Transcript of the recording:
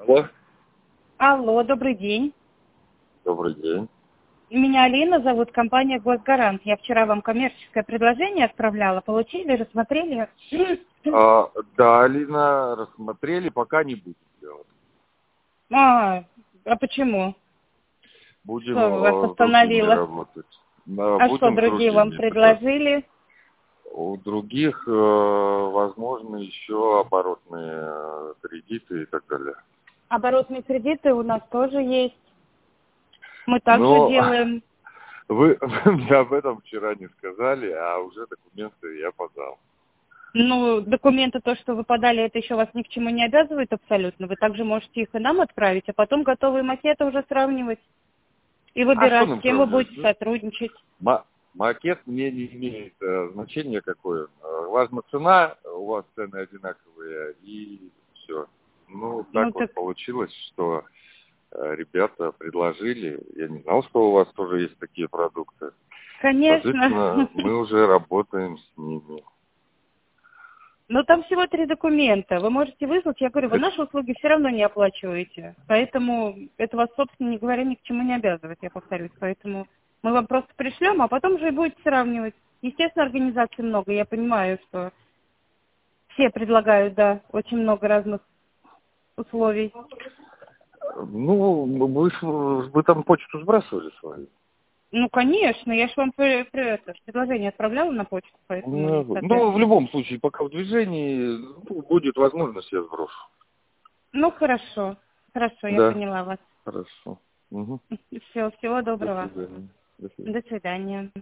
Алло. Алло, добрый день. Добрый день. Меня Алина зовут, компания «Госгарант». Я вчера вам коммерческое предложение отправляла. Получили, рассмотрели? Да, Алина, рассмотрели, пока не будем делать. А почему? Будем Что вас с другими остановило? работать. А что Будем с другие вам другими пытаться. предложили? У других, возможно, еще оборотные кредиты и так далее. Оборотные кредиты у нас тоже есть. Мы также Но делаем. вы мне об этом вчера не сказали, а уже документы я подал. Ну, документы, то, что вы подали, это еще вас ни к чему не обязывает абсолютно. Вы также можете их и нам отправить, а потом готовые макеты уже сравнивать и А что выбирать, нам с кем вы сравнивать? будете сотрудничать. Макет мне не имеет значения какое. Важна цена, у вас цены одинаковые, и все. Ну, Ну, так вот так, получилось, что ребята предложили. Я не знал, что у вас тоже есть такие продукты. конечно. Соответственно, мы уже работаем с ними. Но там всего 3 документа. Вы можете выслать, я говорю, вы наши услуги все равно не оплачиваете. Поэтому это вас, собственно не говоря, ни к чему не обязывает, я повторюсь. Поэтому мы вам просто пришлем, а потом уже и будете сравнивать. Естественно, организаций много. Я понимаю, что все предлагают, да, очень много разных условий. Ну, вы там почту сбрасывали свою? Ну, конечно, я же вам это предложение отправляла на почту, поэтому, Ну, в соответственно. любом случае, пока в движении, будет возможность, я сброшу. Ну, хорошо. Хорошо, я Да, поняла вас. хорошо. Угу. Все, всего До доброго. свидания. До свидания. До свидания.